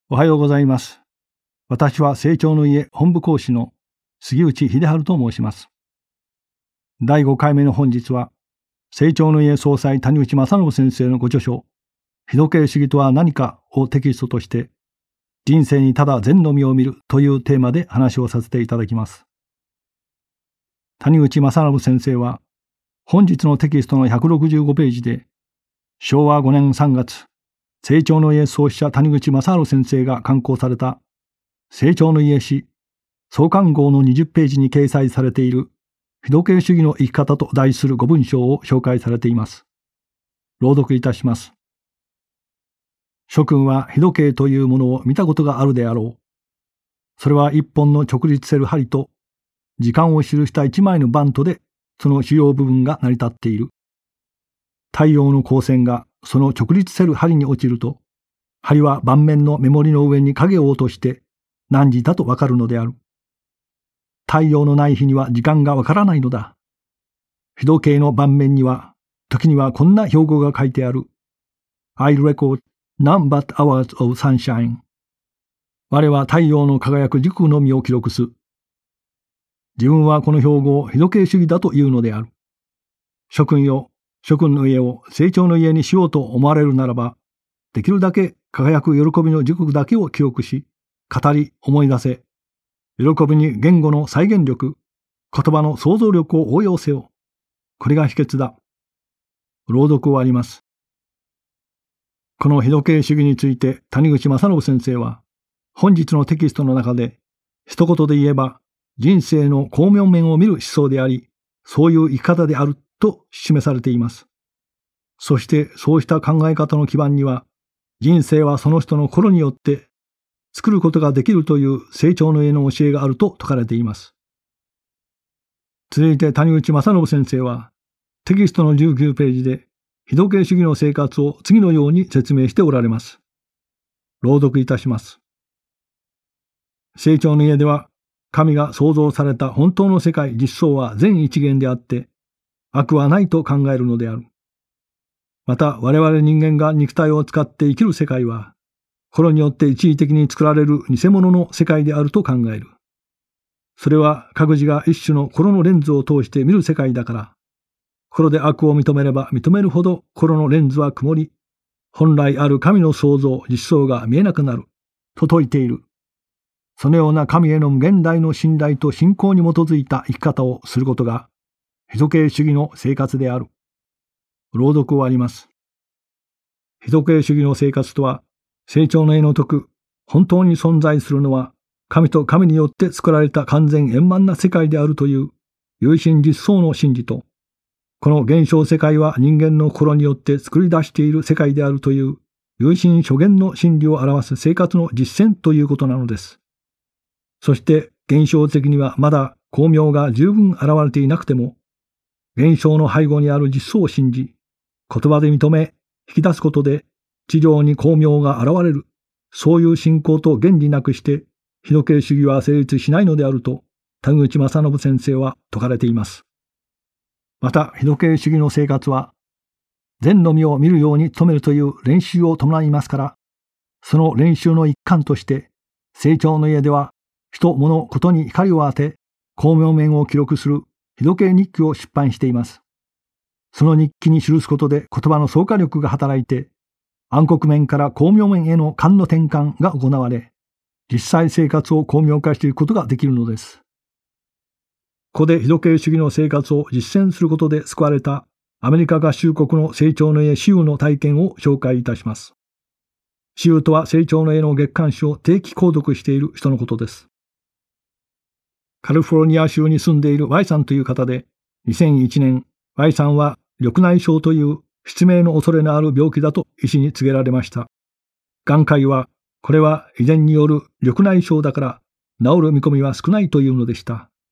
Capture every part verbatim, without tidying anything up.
おはようございます。私は成長の家本部講師の杉内秀治と申します。だいごかいめの本日は、成長の家総裁谷口正信先生のご著書、日時計主義とは何かをテキストとして、人生にただ善の実を見るというテーマで話をさせていただきます。谷口正信先生は、本日のテキストのひゃくろくじゅうごページで、しょうわごねんさんがつ、成長の家創始者谷口正治先生が刊行された成長の家史創刊号のにじゅっページに掲載されている日時計主義の生き方と題するご文章を紹介されています。朗読いたします。諸君は日時計というものを見たことがあるであろう。それは一本の直立せる針と時間を記した一枚のバントでその主要部分が成り立っている。太陽の光線がその直立せる針に落ちると、針は盤面の目盛りの上に影を落として何時だとわかるのである。太陽のない日には時間がわからないのだ。日時計の盤面には、時にはこんな標語が書いてある。I'll record none but hours of sunshine. 我は太陽の輝く時空のみを記録す。自分はこの標語を日時計主義だというのである。諸君よ、諸君の家を成長の家にしようと思われるならば、できるだけ輝く喜びの時刻だけを記憶し、語り思い出せ。喜びに言語の再現力、言葉の想像力を応用せよ。これが秘訣だ。朗読終わります。この日時計主義について谷口正信先生は、本日のテキストの中で、一言で言えば、人生の光明面を見る思想であり、そういう生き方であると示されています。そしてそうした考え方の基盤には、人生はその人の心によって作ることができるという成長の家の教えがあると説かれています。続いて谷口正信先生は、テキストのじゅうきゅうページで日時計主義の生活を次のように説明しておられます。朗読いたします。成長の家では、神が創造された本当の世界実相は全一元であって、悪はないと考えるのである。また我々人間が肉体を使って生きる世界は、心によって一時的に作られる偽物の世界であると考える。それは各自が一種の心のレンズを通して見る世界だから、心で悪を認めれば認めるほど心のレンズは曇り、本来ある神の創造実相が見えなくなる、と説いている。そのような神への無限大の信頼と信仰に基づいた生き方をすることが、日時計主義の生活である。朗読終わります。日時計主義の生活とは、成長の家の説く、本当に存在するのは、神と神によって作られた完全円満な世界であるという、唯心実相の真理と、この現象世界は人間の心によって作り出している世界であるという、唯心諸言の真理を表す生活の実践ということなのです。そして、現象的にはまだ光明が十分現れていなくても、現象の背後にある実相を信じ、言葉で認め、引き出すことで、地上に光明が現れる、そういう信仰と原理なくして、日時計主義は成立しないのであると、谷口正信先生は説かれています。また、日時計主義の生活は、善の実を見るように努めるという練習を伴いますから、その練習の一環として、成長の家では、人物ことに光を当て、光明面を記録する日時計日記を出版しています。その日記に記すことで言葉の創化力が働いて、暗黒面から光明面への観の転換が行われ、実際生活を光明化していくことができるのです。ここで日時計主義の生活を実践することで救われたアメリカ合衆国の成長の家シウの体験を紹介いたします。シウとは成長の家の月刊誌を定期購読している人のことです。カリフォルニア州に住んでいる Y さんという方で、にせんいちねん、Y さんは緑内障という失明の恐れのある病気だと医師に告げられました。眼科医は、これは遺伝による緑内障だから治る見込みは少ないというのでした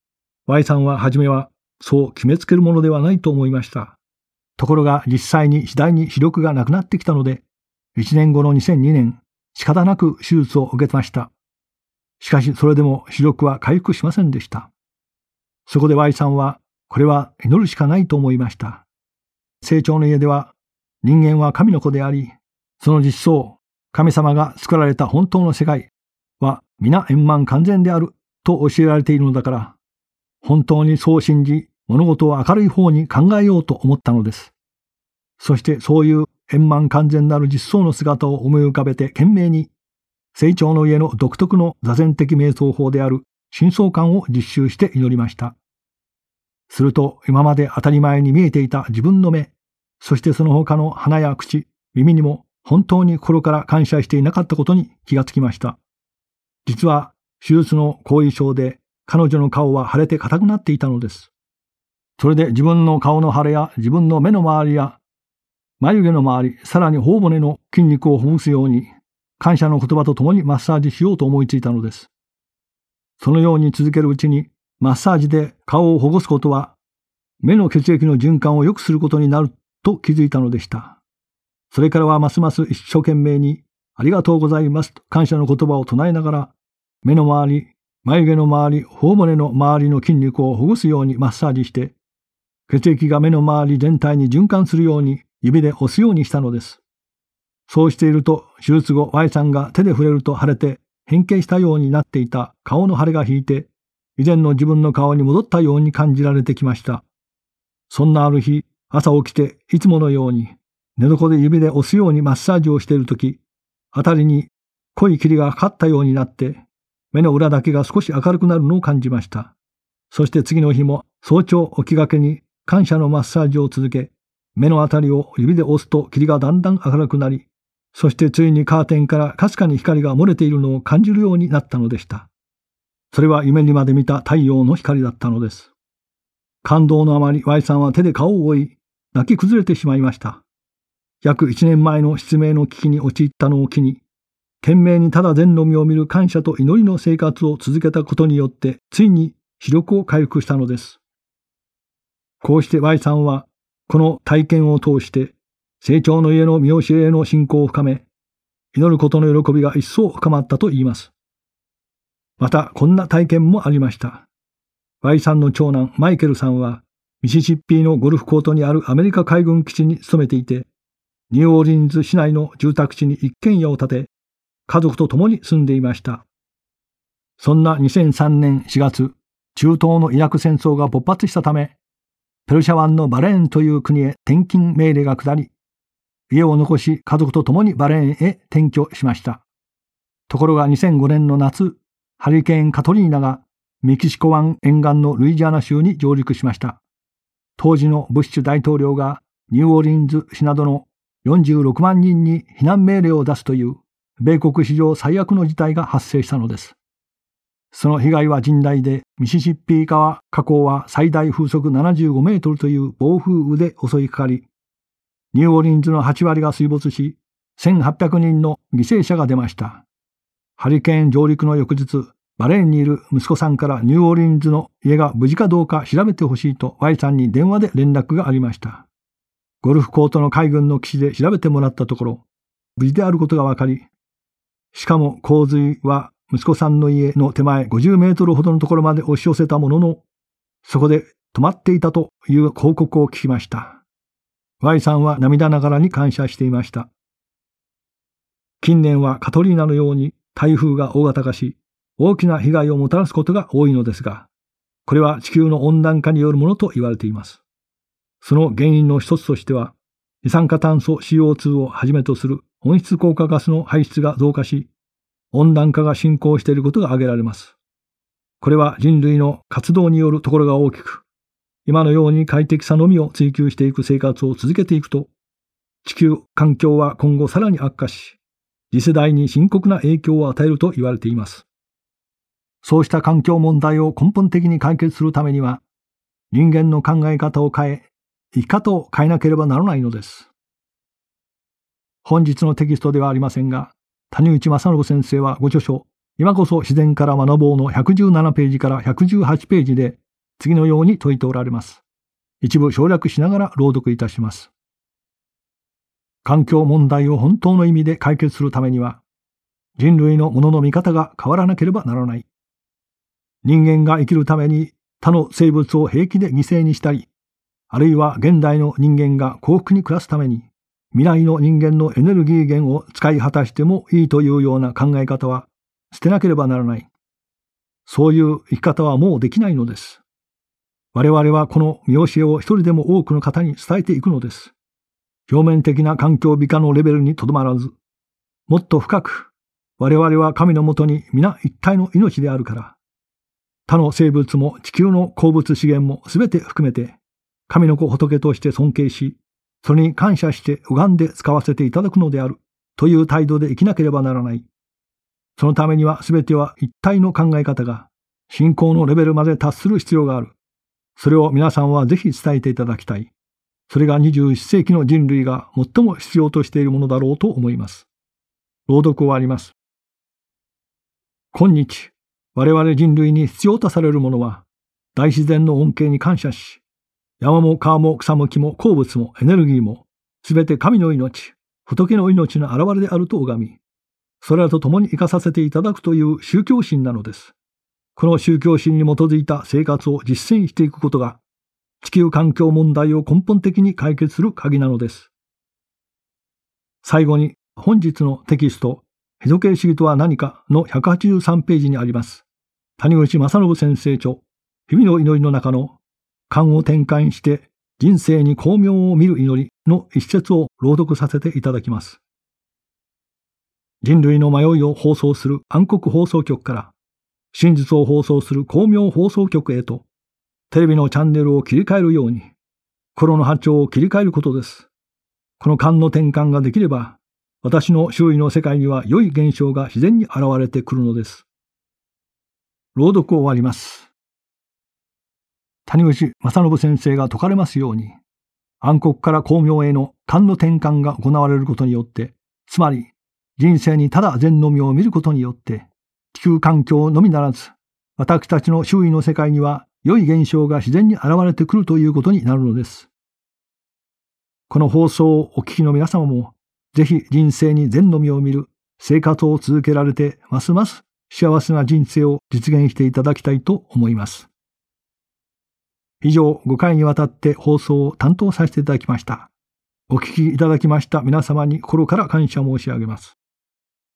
。Y さんは初めはそう決めつけるものではないと思いました。ところが実際に次第に視力がなくなってきたので、いちねんごのにせんにねん、仕方なく手術を受けました。しかしそれでも視力は回復しませんでした。そこで Y さんは、これは祈るしかないと思いました。成長の家では、人間は神の子であり、その実相、 神様が作られた本当の世界は皆円満完全であると教えられているのだから、本当にそう信じ、物事を明るい方に考えようと思ったのです。そしてそういう円満完全なる実相の姿を思い浮かべて懸命に、成長の家の独特の座禅的瞑想法である深層観を実習して祈りました。すると今まで当たり前に見えていた自分の目、そしてその他の鼻や口、耳にも本当に心から感謝していなかったことに気がつきました。実は手術の後遺症で彼女の顔は腫れて硬くなっていたのです。それで自分の顔の腫れや自分の目の周りや眉毛の周り、さらに頬骨の筋肉をほぐすように感謝の言葉とともにマッサージしようと思いついたのです。そのように続けるうちにマッサージで顔をほぐすことは目の血液の循環を良くすることになると気づいたのでした。それからはますます一生懸命にありがとうございますと感謝の言葉を唱えながら目の周り、眉毛の周り、頬骨の周りの筋肉をほぐすようにマッサージして血液が目の周り全体に循環するように指で押すようにしたのです。そうしていると手術後 Y さんが手で触れると腫れて変形したようになっていた顔の腫れが引いて以前の自分の顔に戻ったように感じられてきました。そんなある日、朝起きていつものように寝床で指で押すようにマッサージをしているとき、あたりに濃い霧がかかったようになって目の裏だけが少し明るくなるのを感じました。そして次の日も早朝起きがけに感謝のマッサージを続け、目のあたりを指で押すと霧がだんだん明るくなり、そしてついにカーテンからかすかに光が漏れているのを感じるようになったのでした。それは夢にまで見た太陽の光だったのです。感動のあまり Y さんは手で顔を覆い、泣き崩れてしまいました。約一年前の失明の危機に陥ったのを機に、懸命にただ禅の実を見る感謝と祈りの生活を続けたことによって、ついに視力を回復したのです。こうして Y さんは、この体験を通して、成長の家の見教えへの信仰を深め、祈ることの喜びが一層深まったと言います。また、こんな体験もありました。Y さんの長男マイケルさんは、ミシシッピーのゴルフコートにあるアメリカ海軍基地に勤めていて、ニューオーリンズ市内の住宅地に一軒家を建て、家族と共に住んでいました。そんなにせんさんねんしがつ、中東のイラク戦争が勃発したため、ペルシャ湾のバレーンという国へ転勤命令が下り、家を残し家族と共にバレーンへ転居しました。ところがにせんごねんの夏、ハリケーンカトリーナがメキシコ湾沿岸のルイジアナ州に上陸しました。当時のブッシュ大統領がニューオーリンズ市などのよんじゅうろくまんにんに避難命令を出すという米国史上最悪の事態が発生したのです。その被害は甚大で、ミシシッピー川河口は最大風速ななじゅうごメートルという暴風雨で襲いかかり、ニューオーリンズのはちわりが水没し、せんはっぴゃくにんの犠牲者が出ました。ハリケーン上陸の翌日、バレーンにいる息子さんからニューオーリンズの家が無事かどうか調べてほしいと Y さんに電話で連絡がありました。ゴルフコートの海軍の基地で調べてもらったところ、無事であることが分かり、しかも洪水は息子さんの家の手前ごじゅうメートルほどのところまで押し寄せたものの、そこで止まっていたという報告を聞きました。Y さんは涙ながらに感謝していました。近年はカトリーナのように台風が大型化し、大きな被害をもたらすことが多いのですが、これは地球の温暖化によるものと言われています。その原因の一つとしては、二酸化炭素 シーオーツー をはじめとする温室効果ガスの排出が増加し、温暖化が進行していることが挙げられます。これは人類の活動によるところが大きく、今のように快適さのみを追求していく生活を続けていくと、地球環境は今後さらに悪化し、次世代に深刻な影響を与えると言われています。そうした環境問題を根本的に解決するためには、人間の考え方を変え、生き方を変えなければならないのです。本日のテキストではありませんが、谷口正信先生はご著書、今こそ自然から学ぼうのひゃくじゅうななページからひゃくじゅうはちページで次のように説いておられます。一部省略しながら朗読いたします。環境問題を本当の意味で解決するためには、人類のものの見方が変わらなければならない。人間が生きるために他の生物を平気で犠牲にしたり、あるいは現代の人間が幸福に暮らすために未来の人間のエネルギー源を使い果たしてもいいというような考え方は捨てなければならない。そういう生き方はもうできないのです。我々はこの見教えを一人でも多くの方に伝えていくのです。表面的な環境美化のレベルにとどまらず、もっと深く、我々は神のもとに皆一体の命であるから、他の生物も地球の鉱物資源もすべて含めて、神の子仏として尊敬し、それに感謝して拝んで使わせていただくのである、という態度で生きなければならない。そのためにはすべては一体の考え方が、信仰のレベルまで達する必要がある。それを皆さんはぜひ伝えていただきたい。それがにじゅういっ世紀の人類が最も必要としているものだろうと思います。朗読終わります。今日、我々人類に必要とされるものは、大自然の恩恵に感謝し、山も川も草も木も鉱物もエネルギーも、すべて神の命、仏の命の現れであると拝み、それらと共に生かさせていただくという宗教心なのです。この宗教心に基づいた生活を実践していくことが、地球環境問題を根本的に解決する鍵なのです。最後に本日のテキスト、ヘド系主義とは何かのひゃくはちじゅうさんページにあります。谷口正信先生著、日々の祈りの中の、観を転換して人生に光明を見る祈りの一節を朗読させていただきます。人類の迷いを放送する暗黒放送局から、真実を放送する光明放送局へと、テレビのチャンネルを切り替えるように、心の波長を切り替えることです。この観の転換ができれば、私の周囲の世界には良い現象が自然に現れてくるのです。朗読を終わります。谷口正信先生が説かれますように、暗黒から光明への観の転換が行われることによって、つまり人生にただ善の実を見ることによって、地球環境のみならず、私たちの周囲の世界には良い現象が自然に現れてくるということになるのです。この放送をお聞きの皆様も、ぜひ人生に善の実を見る生活を続けられて、ますます幸せな人生を実現していただきたいと思います。以上、ごかいにわたって放送を担当させていただきました。お聞きいただきました皆様に心から感謝申し上げます。